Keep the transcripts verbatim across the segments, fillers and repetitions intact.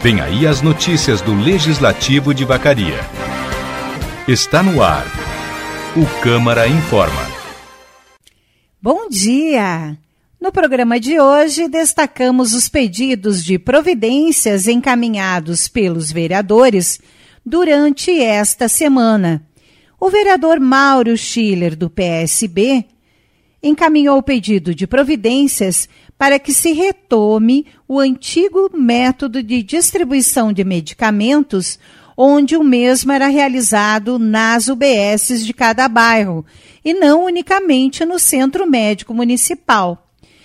Vem aí as notícias do Legislativo de Vacaria. Está no ar. O Câmara Informa. Bom dia! No programa de hoje, destacamos os pedidos de providências encaminhados pelos vereadores durante esta semana. O vereador Mauro Schiller, do P S B, encaminhou o pedido de providências para que se retome o antigo método de distribuição de medicamentos, onde o mesmo era realizado nas U B Ss de cada bairro, e não unicamente no Centro Médico Municipal.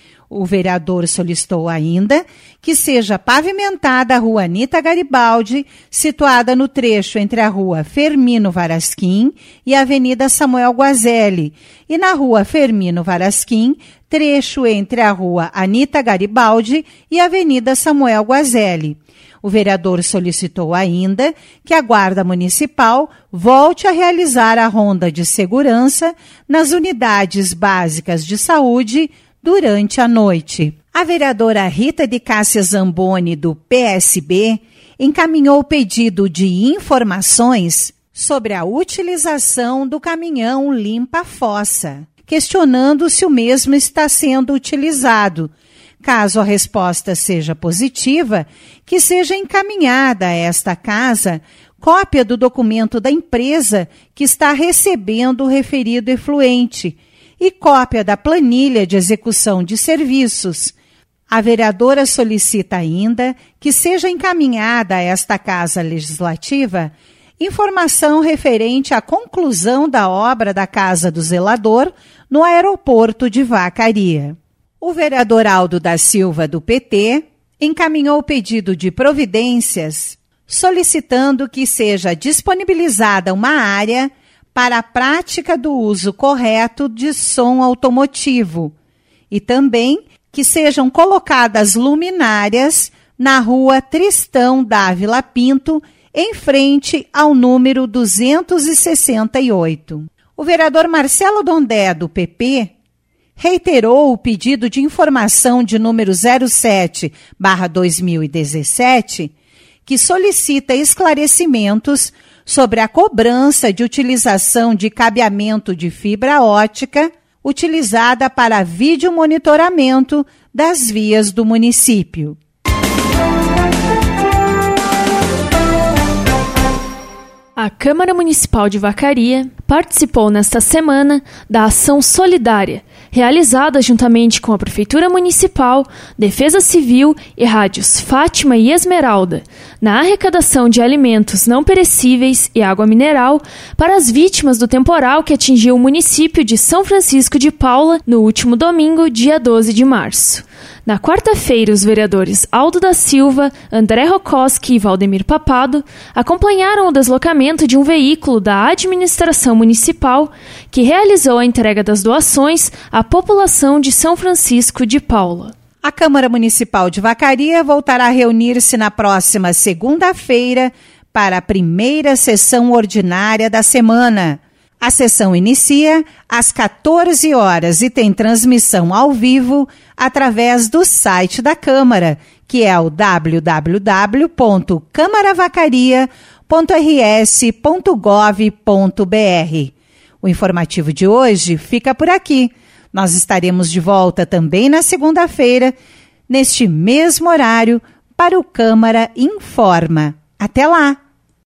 O vereador solicitou ainda que seja pavimentada a Rua Anita Garibaldi, situada no trecho entre a Rua Fermino Varasquim e a Avenida Samuel Guazelli, e na Rua Fermino Varasquim, trecho entre a Rua Anita Garibaldi e a Avenida Samuel Guazelli. O vereador solicitou ainda que a Guarda Municipal volte a realizar a ronda de segurança nas unidades básicas de saúde durante a noite. A vereadora Rita de Cássia Zamboni, do P S B, encaminhou o pedido de informações sobre a utilização do caminhão limpa-fossa, questionando se o mesmo está sendo utilizado. Caso a resposta seja positiva, que seja encaminhada a esta casa cópia do documento da empresa que está recebendo o referido efluente e cópia da planilha de execução de serviços. A vereadora solicita ainda que seja encaminhada a esta Casa Legislativa informação referente à conclusão da obra da Casa do Zelador no aeroporto de Vacaria. O vereador Aldo da Silva, do P T, encaminhou o pedido de providências solicitando que seja disponibilizada uma área para a prática do uso correto de som automotivo e também que sejam colocadas luminárias na Rua Tristão Dávila Pinto, em frente ao número duzentos e sessenta e oito. O vereador Marcelo Dondé, do P P, reiterou o pedido de informação de número zero sete barra dois mil e dezessete, que solicita esclarecimentos sobre a cobrança de utilização de cabeamento de fibra ótica utilizada para vídeo monitoramento das vias do município. A Câmara Municipal de Vacaria participou nesta semana da Ação Solidária, realizada juntamente com a Prefeitura Municipal, Defesa Civil e rádios Fátima e Esmeralda, na arrecadação de alimentos não perecíveis e água mineral para as vítimas do temporal que atingiu o município de São Francisco de Paula no último domingo, dia doze de março. Na quarta-feira, os vereadores Aldo da Silva, André Rokoski e Valdemir Papado acompanharam o deslocamento de um veículo da administração municipal que realizou a entrega das doações à população de São Francisco de Paula. A Câmara Municipal de Vacaria voltará a reunir-se na próxima segunda-feira para a primeira sessão ordinária da semana. A sessão inicia às quatorze horas e tem transmissão ao vivo através do site da Câmara, que é o w w w ponto câmara vacaria ponto r s ponto gov ponto b r. O informativo de hoje fica por aqui. Nós estaremos de volta também na segunda-feira, neste mesmo horário, para o Câmara Informa. Até lá!